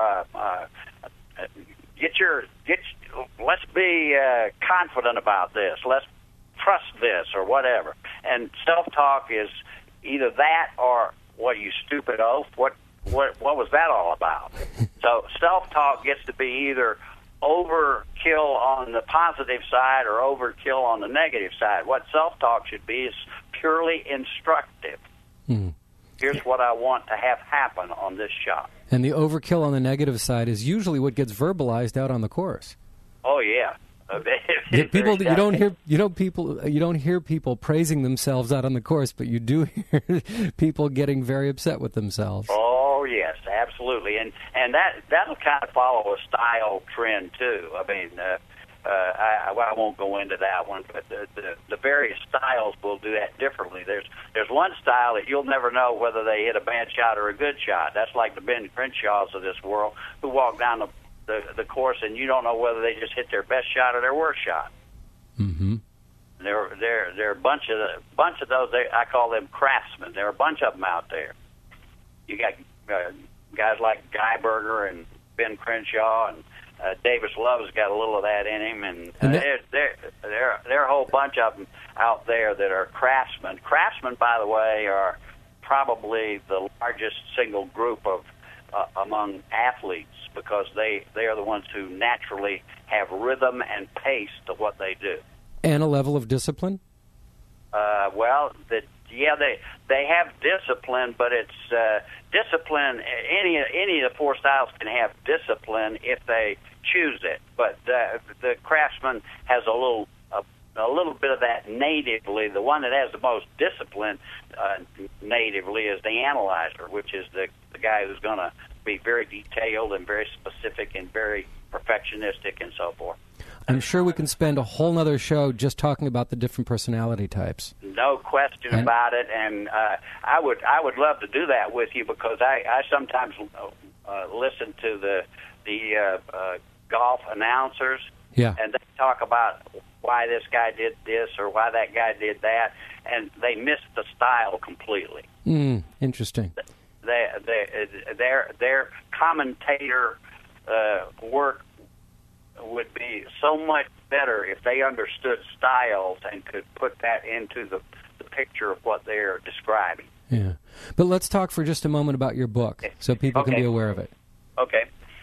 Let's be confident about this. Let's trust this or whatever. And self-talk is either that or, what, you stupid oaf? What was that all about? So self-talk gets to be either overkill on the positive side or overkill on the negative side. What self-talk should be is purely instructive. Here's what I want to have happen on this shot. And the overkill on the negative side is usually what gets verbalized out on the course. Oh yeah. People you don't hear people praising themselves out on the course, but you do hear people getting very upset with themselves. Oh yes, absolutely, and that'll kind of follow a style trend too. I mean, I won't go into that one, but the various styles will do that differently. There's one style that you'll never know whether they hit a bad shot or a good shot. That's like the Ben Crenshaws of this world who walk down the course and you don't know whether they just hit their best shot or their worst shot. Mm-hmm. There are a bunch of those. I call them craftsmen. There are a bunch of them out there. You got guys like Guy Berger and Ben Crenshaw, and Davis Love's got a little of that in him, and there are a whole bunch of them out there that are craftsmen. Craftsmen, by the way, are probably the largest single group of among athletes because they are the ones who naturally have rhythm and pace to what they do. And a level of discipline? They have discipline, but it's discipline. Any of the 4 styles can have discipline if they choose it. But the craftsman has a little bit of that natively. The one that has the most discipline natively is the analyzer, which is the guy who's going to be very detailed and very specific and very perfectionistic and so forth. I'm sure we can spend a whole other show just talking about the different personality types. No question about it, and I would love to do that with you because I sometimes listen to the golf announcers, and they talk about why this guy did this or why that guy did that, and they miss the style completely. Interesting. Their commentator work would be so much better if they understood styles and could put that into the picture of what they're describing. Yeah. But let's talk for just a moment about your book so people can be aware of it. Okay.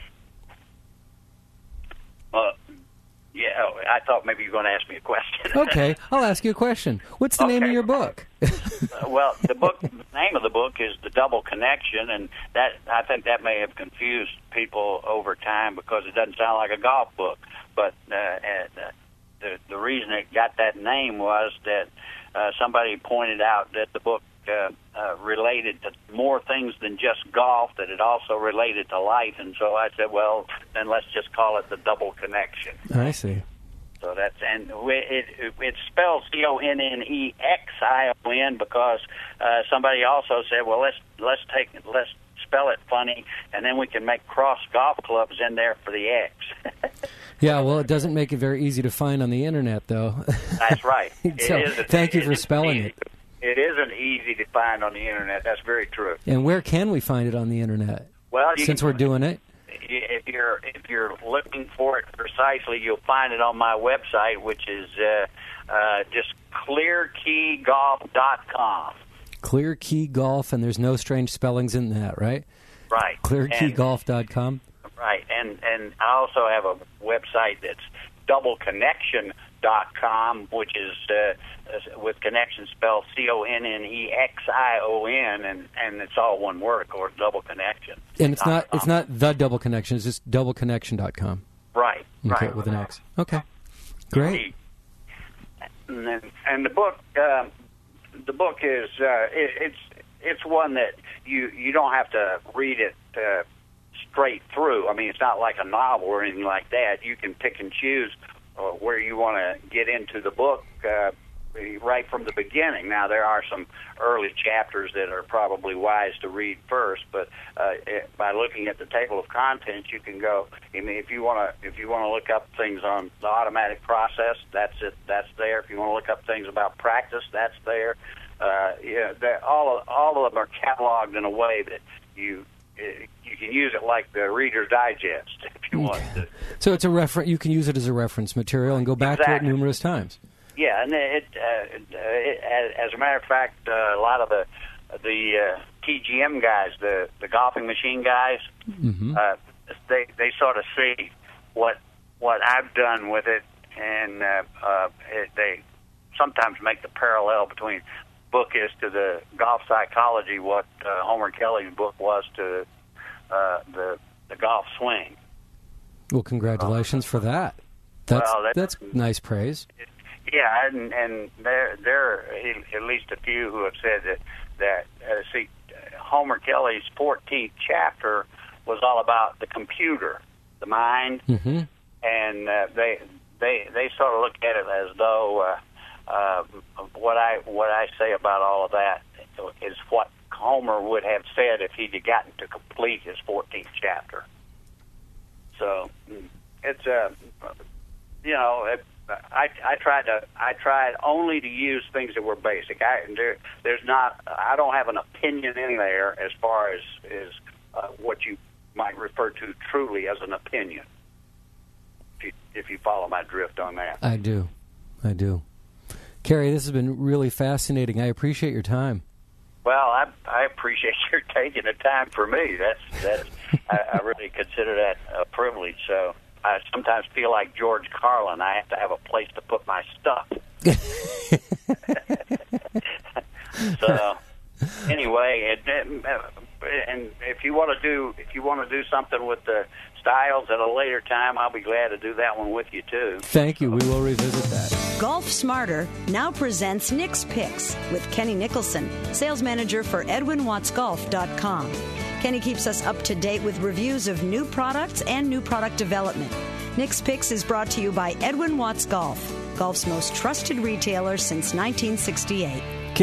I thought maybe you were going to ask me a question. Okay, I'll ask you a question. What's the name of your book? Well, the name of the book is The Double Connection, and that I think that may have confused people over time because it doesn't sound like a golf book. But the reason it got that name was that somebody pointed out that the book related to more things than just golf, that it also related to life. And so I said, well, then let's just call it The Double Connection. I see. So it's spelled CONNEXION because somebody also said, well, let's spell it funny, and then we can make cross golf clubs in there for the X. Yeah, well, it doesn't make it very easy to find on the internet, though. That's right. So, thank you for spelling it. it isn't easy to find on the internet. That's very true. And where can we find it on the internet? Well, since we're doing it, if you're looking for it precisely, you'll find it on my website, which is just clearkeygolf.com. Clear Key Golf, and there's no strange spellings in that, right? Right. Clearkeygolf.com. Right, and I also have a website that's doubleconnexion.com, which is with connection spelled CONNEXION, and it's all one word, of course, double connection. And it's not the double connection; it's just doubleconnection.com. Right. Okay, right. with an X. Okay, great. And the book is it's one that you don't have to read it straight through. I mean, it's not like a novel or anything like that. You can pick and choose where you want to get into the book right from the beginning. Now, there are some early chapters that are probably wise to read first, but by looking at the table of contents, you can go. I mean, if you want to look up things on the automatic process, that's it. That's there. If you want to look up things about practice, that's there. All of them are cataloged in a way that you can use it like the Reader's Digest if you want to. So it's a reference. You can use it as a reference material and go back to it numerous times. Yeah, and it as a matter of fact, a lot of the TGM guys, the golfing machine guys, they sort of see what I've done with it, and they sometimes make the parallel between book is to the golf psychology what Homer Kelly's book was to the golf swing. Well, congratulations for that. That's nice praise. Yeah, and there are at least a few who have said that Homer Kelly's 14th chapter was all about the computer, the mind, and they sort of look at it as though what I say about all of that is what Homer would have said if he'd gotten to complete his 14th chapter. So it's I tried only to use things that were basic. I don't have an opinion in there as far as what you might refer to truly as an opinion. If you follow my drift on that. I do. Kerry, this has been really fascinating. I appreciate your time. Well, I appreciate your taking the time for me. That's I really consider that a privilege. So I sometimes feel like George Carlin. I have to have a place to put my stuff. So anyway, and if you want to do something with the styles at a later time, I'll be glad to do that one with you too. Thank you. We will revisit that. Golf Smarter now presents Nick's Picks with Kenny Nicholson, sales manager for EdwinWattsGolf.com. Kenny keeps us up to date with reviews of new products and new product development. Nick's Picks is brought to you by Edwin Watts Golf, golf's most trusted retailer since 1968.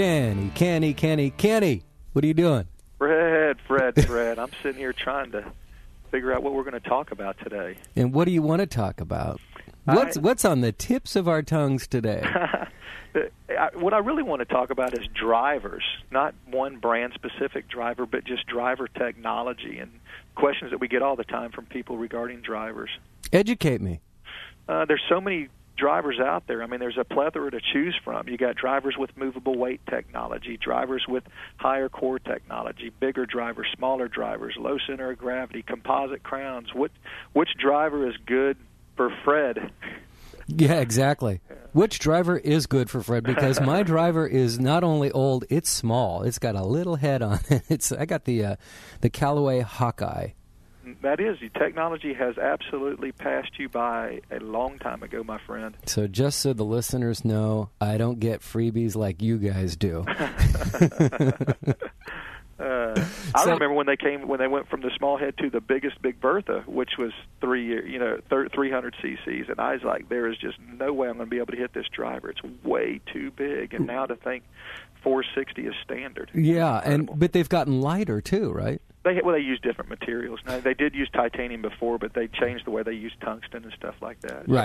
Kenny, what are you doing? Fred. I'm sitting here trying to figure out what we're going to talk about today. And what do you want to talk about? What's on the tips of our tongues today? What I really want to talk about is drivers, not one brand-specific driver, but just driver technology and questions that we get all the time from people regarding drivers. Educate me. There's so many drivers out there. I mean, there's a plethora to choose from. You got drivers with movable weight technology, drivers with higher core technology, bigger drivers, smaller drivers, low center of gravity, composite crowns. Which driver is good for Fred? Yeah, exactly. Which driver is good for Fred? Because my driver is not only old, it's small. It's got a little head on it. I got the Callaway Hawkeye. That is, technology has absolutely passed you by a long time ago, my friend. So just so the listeners know, I don't get freebies like you guys do. I remember when they went from the small head to the biggest Big Bertha, which was 300 cc's, and I was like, there is just no way I'm going to be able to hit this driver. It's way too big, and now to think 460 is standard. Yeah, but they've gotten lighter too, right? They use different materials. Now, they did use titanium before, but they changed the way they use tungsten and stuff like that. Right.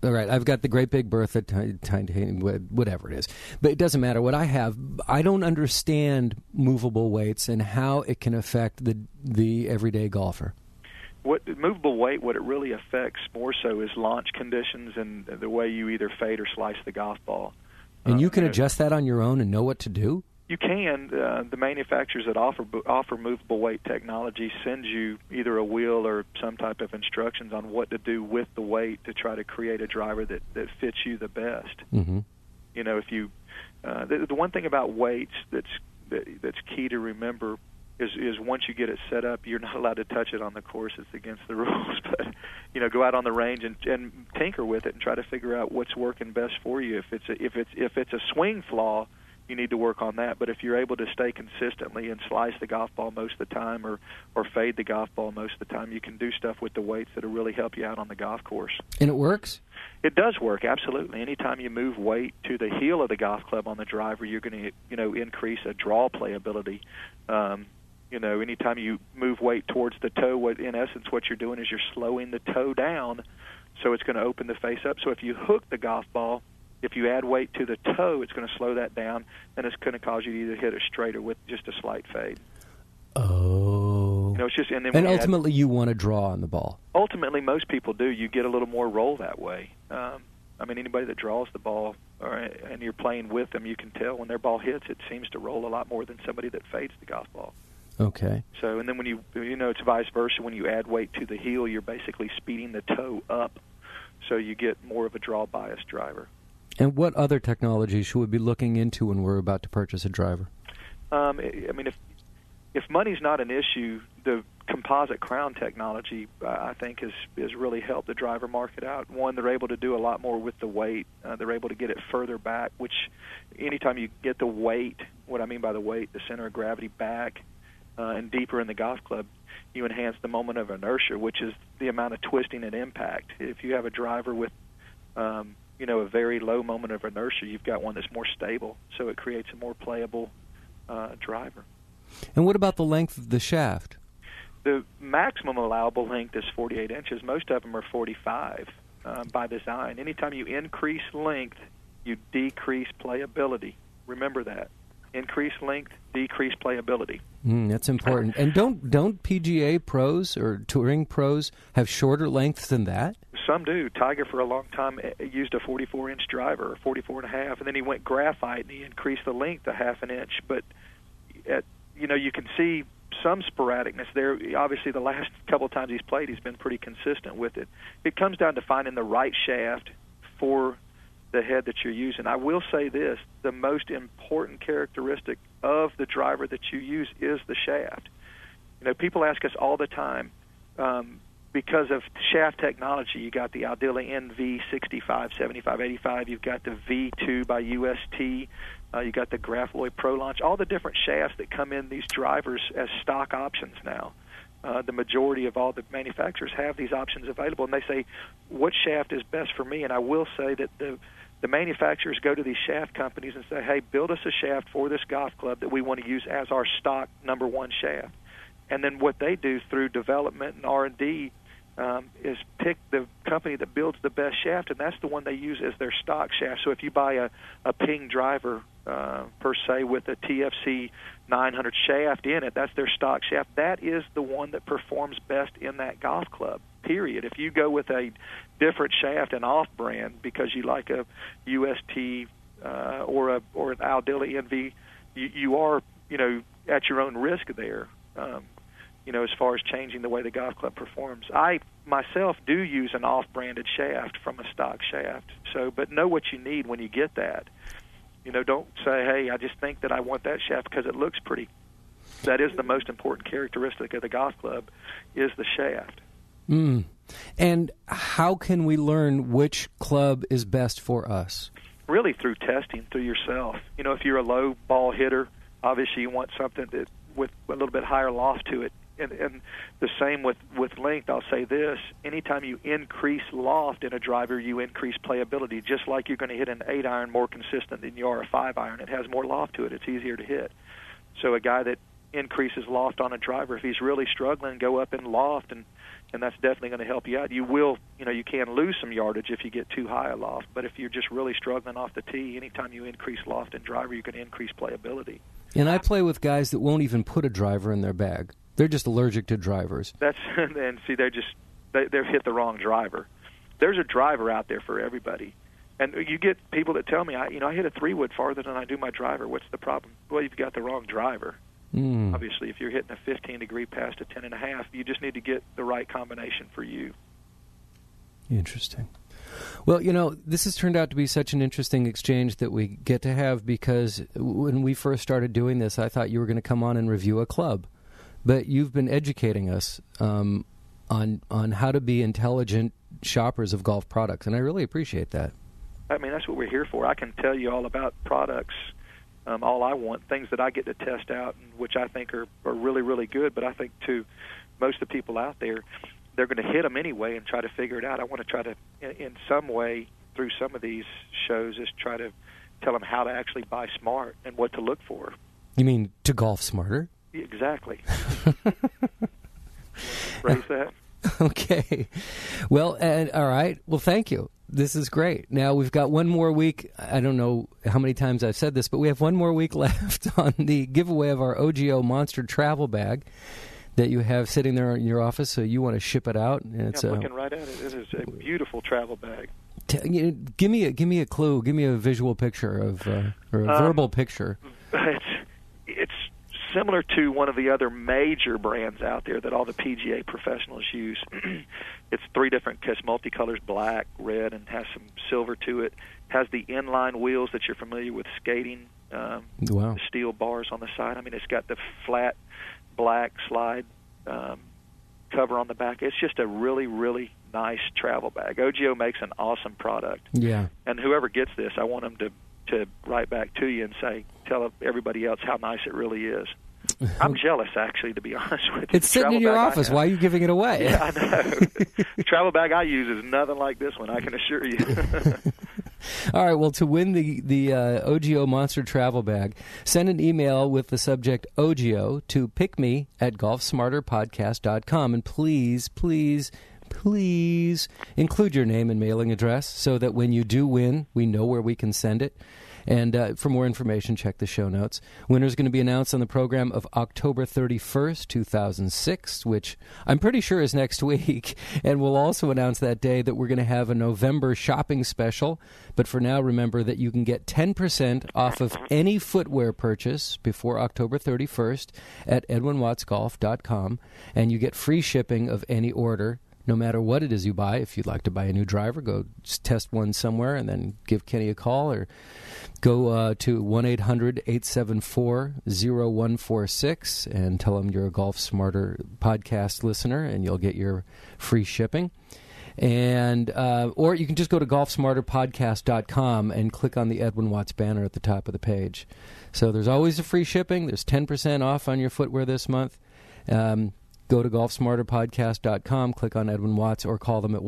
All right, I've got the great big Bertha, tiny, whatever it is. But it doesn't matter what I have. I don't understand movable weights and how it can affect the everyday golfer. What movable weight, what it really affects more so is launch conditions and the way you either fade or slice the golf ball. And you can adjust that on your own and know what to do? You can. The manufacturers that offer movable weight technology send you either a wheel or some type of instructions on what to do with the weight to try to create a driver that fits you the best. Mm-hmm. You know, if you the one thing about weights that's key to remember is once you get it set up, you're not allowed to touch it on the course. It's against the rules. But go out on the range and tinker with it and try to figure out what's working best for you. If it's a swing flaw, you need to work on that. But if you're able to stay consistently and slice the golf ball most of the time or fade the golf ball most of the time, you can do stuff with the weights that'll really help you out on the golf course. And it works? It does work, absolutely. Anytime you move weight to the heel of the golf club on the driver, you're going to increase a draw playability. Anytime you move weight towards the toe, in essence what you're doing is you're slowing the toe down, so it's going to open the face up. So if you hook the golf ball, if you add weight to the toe, it's going to slow that down, and it's going to cause you to either hit it straight or with just a slight fade. Oh. It's just, and ultimately you want to draw on the ball. Ultimately, most people do. You get a little more roll that way. Anybody that draws the ball and you're playing with them, you can tell when their ball hits, it seems to roll a lot more than somebody that fades the golf ball. Okay. So, and then when it's vice versa. When you add weight to the heel, you're basically speeding the toe up, so you get more of a draw bias driver. And what other technology should we be looking into when we're about to purchase a driver? If money's not an issue, the composite crown technology, I think, has really helped the driver market out. One, they're able to do a lot more with the weight. They're able to get it further back, which anytime you get the weight, what I mean by the weight, the center of gravity back and deeper in the golf club, you enhance the moment of inertia, which is the amount of twisting and impact. If you have a driver with a very low moment of inertia, you've got one that's more stable, so it creates a more playable driver. And what about the length of the shaft? The maximum allowable length is 48 inches. Most of them are 45 by design. Anytime you increase length, you decrease playability. Remember that. Increase length, decrease playability. That's important. And don't PGA pros or touring pros have shorter lengths than that? Some do. Tiger, for a long time, used a 44-inch driver, or 44.5, and then he went graphite and he increased the length a half an inch. But, you can see some sporadicness there. Obviously, the last couple of times he's played, he's been pretty consistent with it. It comes down to finding the right shaft for the head that you're using. I will say this, the most important characteristic of the driver that you use is the shaft. People ask us all the time, because of shaft technology, you got the Aldila NV 65, 75, 85, you've got the V2 by UST, you got the Grafloy Pro Launch, all the different shafts that come in these drivers as stock options now. The majority of all the manufacturers have these options available, and they say, what shaft is best for me? And I will say that the manufacturers go to these shaft companies and say, hey, build us a shaft for this golf club that we want to use as our stock number one shaft. And then what they do through development and R&D is pick the company that builds the best shaft, and that's the one they use as their stock shaft. So if you buy a Ping driver, per se, with a TFC 900 shaft in it, that's their stock shaft. That is the one that performs best in that golf club, period. If you go with a different shaft and off-brand because you like a UST or an Aldila NV, you are, at your own risk there. As far as changing the way the golf club performs. I, myself, do use an off-branded shaft from a stock shaft. But know what you need when you get that. Don't say, hey, I just think that I want that shaft because it looks pretty. That is the most important characteristic of the golf club, is the shaft. And how can we learn which club is best for us? Really through testing, through yourself. If you're a low ball hitter, obviously you want something that with a little bit higher loft to it. And the same with length. I'll say this, anytime you increase loft in a driver, you increase playability, just like you're going to hit an 8-iron more consistent than you are a 5-iron. It has more loft to it. It's easier to hit. So a guy that increase his loft on a driver. If he's really struggling, go up in loft, and that's definitely going to help you out. You will, you can lose some yardage if you get too high a loft, but if you're just really struggling off the tee, anytime you increase loft and driver, you're going to increase playability. And I play with guys that won't even put a driver in their bag. They're just allergic to drivers. And see, they've hit the wrong driver. There's a driver out there for everybody. And you get people that tell me, I hit a 3-wood farther than I do my driver. What's the problem? Well, you've got the wrong driver. Obviously, if you're hitting a 15-degree pass to 10.5, you just need to get the right combination for you. Interesting. Well, this has turned out to be such an interesting exchange that we get to have, because when we first started doing this, I thought you were going to come on and review a club. But you've been educating us on how to be intelligent shoppers of golf products, and I really appreciate that. I mean, that's what we're here for. I can tell you all about products, all I want, things that I get to test out, which I think are really, really good. But I think, too, most of the people out there, they're going to hit them anyway and try to figure it out. I want to try to, in some way, through some of these shows, is try to tell them how to actually buy smart and what to look for. You mean to golf smarter? Exactly. Phrase that. Okay. Well, all right. Well, thank you. This is great. Now, we've got one more week. I don't know how many times I've said this, but we have one more week left on the giveaway of our OGIO Monster Travel Bag that you have sitting there in your office, so you want to ship it out. I'm looking right at it. It is a beautiful travel bag. Give me a clue. Give me a visual picture or a verbal picture. It's similar to one of the other major brands out there that all the PGA professionals use. It's 3 different multicolors, black, red, and has some silver to it. Has the inline wheels that you're familiar with skating, Wow. The steel bars on the side. I mean, it's got the flat black slide cover on the back. It's just a really, really nice travel bag. OGIO makes an awesome product. Yeah. And whoever gets this, I want them to write back to you and tell everybody else how nice it really is. I'm jealous, actually, to be honest with you. It's sitting in your office. Why are you giving it away? Yeah, I know. The travel bag I use is nothing like this one, I can assure you. All right, well, to win the OGIO Monster Travel Bag, send an email with the subject OGIO to pickme@golfsmarterpodcast.com. And please, please, please include your name and mailing address so that when you do win, we know where we can send it. And for more information, check the show notes. Winner's going to be announced on the program of October 31st, 2006, which I'm pretty sure is next week. And we'll also announce that day that we're going to have a November shopping special. But for now, remember that you can get 10% off of any footwear purchase before October 31st at edwinwattsgolf.com. And you get free shipping of any order, no matter what it is you buy. If you'd like to buy a new driver, go test one somewhere and then give Kenny a call, or go to 1-800-874-0146 and tell them you're a Golf Smarter podcast listener, and you'll get your free shipping. And or you can just go to golfsmarterpodcast.com and click on the Edwin Watts banner at the top of the page. So there's always a free shipping. There's 10% off on your footwear this month. Go to golfsmarterpodcast.com, click on Edwin Watts, or call them at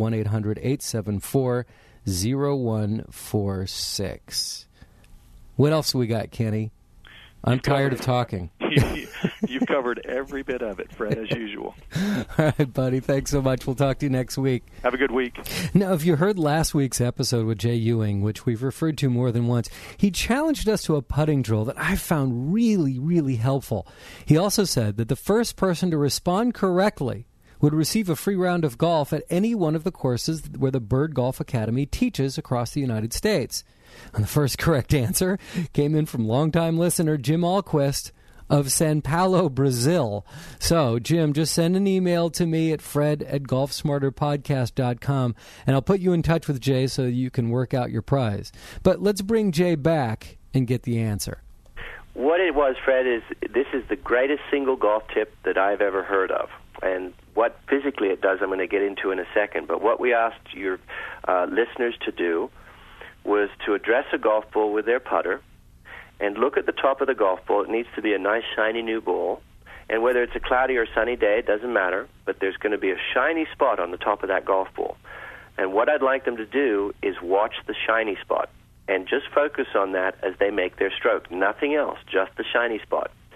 1-800-874-0146. What else we got, Kenny? I'm tired of talking. You've covered every bit of it, Fred, as usual. All right, buddy. Thanks so much. We'll talk to you next week. Have a good week. Now, if you heard last week's episode with Jay Ewing, which we've referred to more than once, he challenged us to a putting drill that I found really, really helpful. He also said that the first person to respond correctly would receive a free round of golf at any one of the courses where the Bird Golf Academy teaches across the United States. And the first correct answer came in from longtime listener Jim Alquist of Sao Paulo, Brazil. So, Jim, just send an email to me at fred@golfsmarterpodcast.com, and I'll put you in touch with Jay so you can work out your prize. But let's bring Jay back and get the answer. What it was, Fred, is this is the greatest single golf tip that I've ever heard of. And what physically it does, I'm going to get into in a second. But what we asked your listeners to do was to address a golf ball with their putter and look at the top of the golf ball. It needs to be a nice, shiny new ball. And whether it's a cloudy or sunny day, it doesn't matter. But there's going to be a shiny spot on the top of that golf ball. And what I'd like them to do is watch the shiny spot and just focus on that as they make their stroke. Nothing else, just the shiny spot.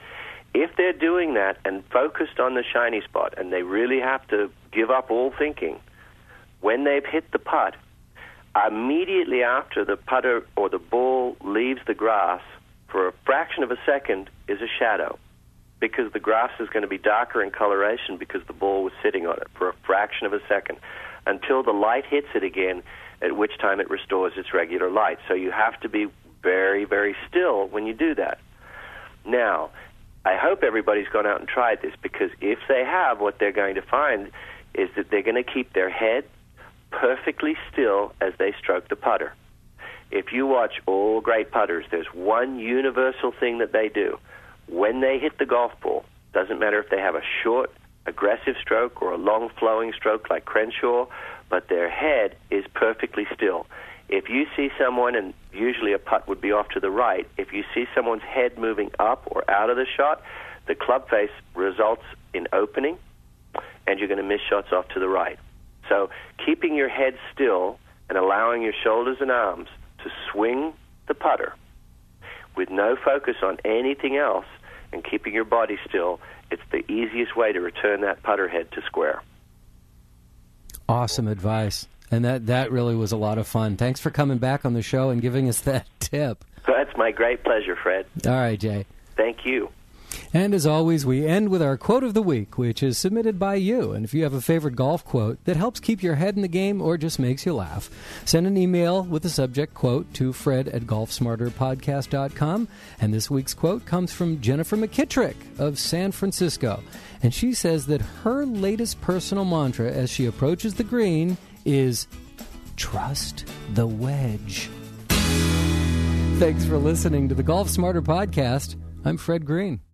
if they're doing that and focused on the shiny spot, and they really have to give up all thinking, when they've hit the putt, immediately after the putter or the ball leaves the grass, for a fraction of a second is a shadow, because the grass is going to be darker in coloration because the ball was sitting on it for a fraction of a second, until the light hits it again, at which time it restores its regular light. So you have to be very, very still when you do that. Now, I hope everybody's gone out and tried this, because if they have, what they're going to find is that they're going to keep their head perfectly still as they stroke the putter. If you watch all great putters, there's one universal thing that they do. When they hit the golf ball, doesn't matter if they have a short, aggressive stroke or a long, flowing stroke like Crenshaw, but their head is perfectly still. If you see someone, and usually a putt would be off to the right, if you see someone's head moving up or out of the shot, the club face results in opening, and you're going to miss shots off to the right. So keeping your head still and allowing your shoulders and arms to swing the putter with no focus on anything else and keeping your body still, it's the easiest way to return that putter head to square. Awesome advice. And that really was a lot of fun. Thanks for coming back on the show and giving us that tip. That's my great pleasure, Fred. All right, Jay. Thank you. And as always, we end with our quote of the week, which is submitted by you. And if you have a favorite golf quote that helps keep your head in the game or just makes you laugh, send an email with the subject quote to fred@golfsmarterpodcast.com. And this week's quote comes from Jennifer McKittrick of San Francisco. And she says that her latest personal mantra as she approaches the green is trust the wedge. Thanks for listening to the Golf Smarter Podcast. I'm Fred Green.